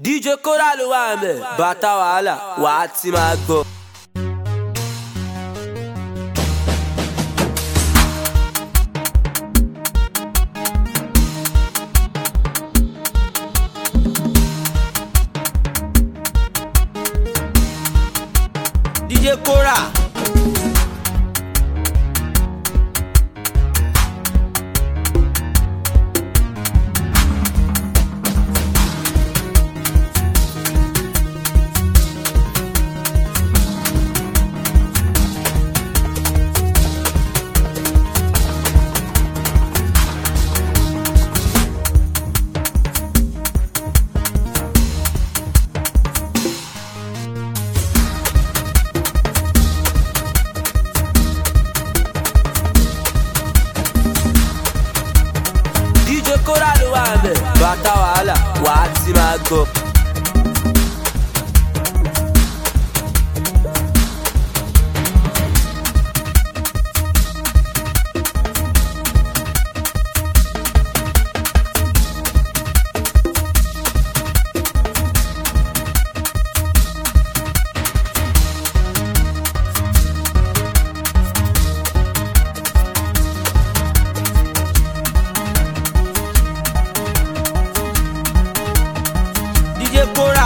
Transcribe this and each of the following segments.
DJ Kora ló wà ńbẹ̀, bàtà wàhálà wàá ti máa gbọ́. DJ Kora. Kora ló wà ńbẹ̀, bàtà wàhálà wàá ti máa gbọ́. DJ Kora.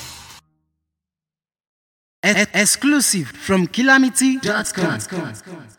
Exclusive from Calamity.com.